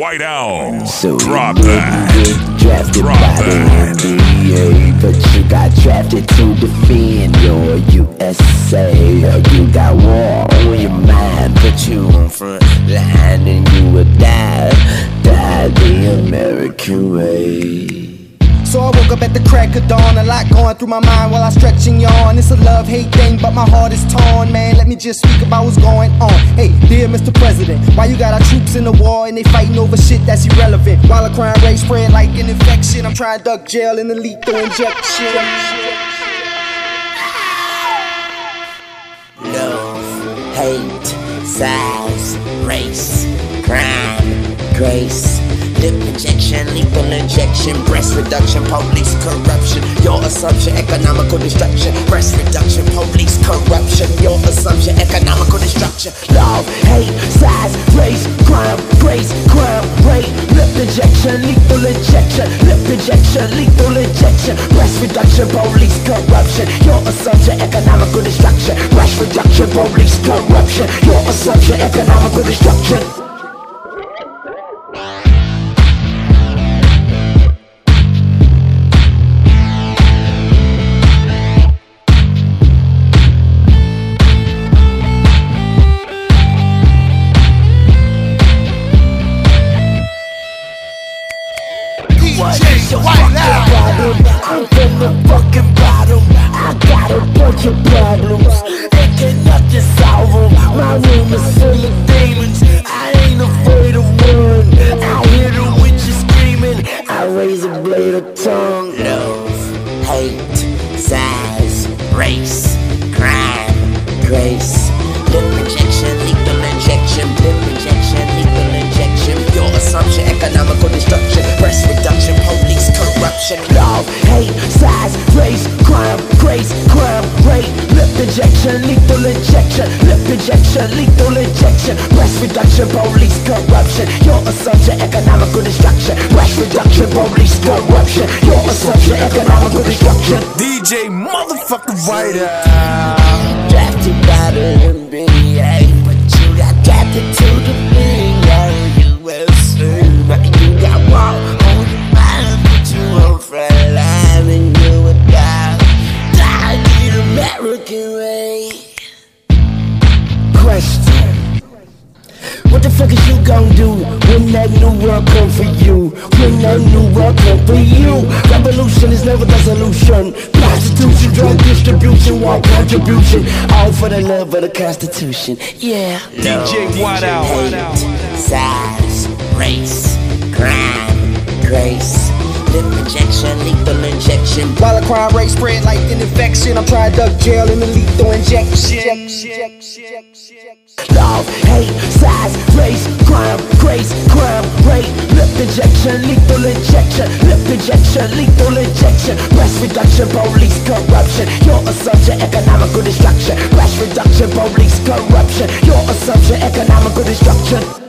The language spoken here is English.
Whiteout. So Drop you that. get drafted Drop by that. the NBA, but you got drafted to defend your USA. Or you got war on your mind, put you on front line and you would die the American way. So I woke up at the crack of dawn, a lot going through my mind while I stretch and yawn. It's a love-hate thing, but my heart is torn, man. Let me just speak about what's going on. Hey, dear Mr. President, why you got our troops in the war and they fighting over shit that's irrelevant? While the crime rate spread like an infection, I'm trying to duck jail and the lethal injection. Love, hate, size, race, crime, grace, lip injection, lethal injection, breast reduction, police corruption, your assumption, economical destruction, breast reduction, police corruption, your assumption, economical destruction. Love, hate, size, race, crime, grace, crime, rate, lip injection, lethal injection, lip injection, lethal injection, breast reduction, police corruption, your assumption, economical destruction, breast reduction, police corruption, your assumption, economical destruction. I'm from the fucking bottom. I got a bunch of problems. They can't nothing solve them. My room is full of demons. I ain't afraid of one. I hear the witches screaming. I raise a blade of tongue. Love, hate, size, race, crime, grace, lip injection, lethal injection, lip injection, lethal injection, your assumption, economical destruction, breast reduction, police corruption. Love, hate, size, race, crime, grace, crime, rate, lip injection, lethal injection, lip injection, lethal injection, breast reduction, police corruption, your assumption, economical destruction, breast reduction, police corruption, your assumption, economical destruction. DJ motherfucking Whiteout. Drafted by the NBA, but you got drafted to the USA. But you got war on your mind, put you on front line and you would die the American way. Question: what the fuck is you gon' do when that new world come for you? When that new world come for you? Revolution is never the solution. Prostitution, drug distribution, war contribution, all for the love of the Constitution. Yeah. DJ Whiteout. Hate, size, race, crime, grace, lip injection, lethal injection. While the crime rate spread like an infection, I'm trying to duck jail and the lethal injection. Love, hate, size, race, crime, grace, crime, rate, lip injection, lethal injection, lip injection, lethal injection, breast reduction, police corruption, your assumption, economical destruction, breast reduction, police corruption, your assumption, economical destruction.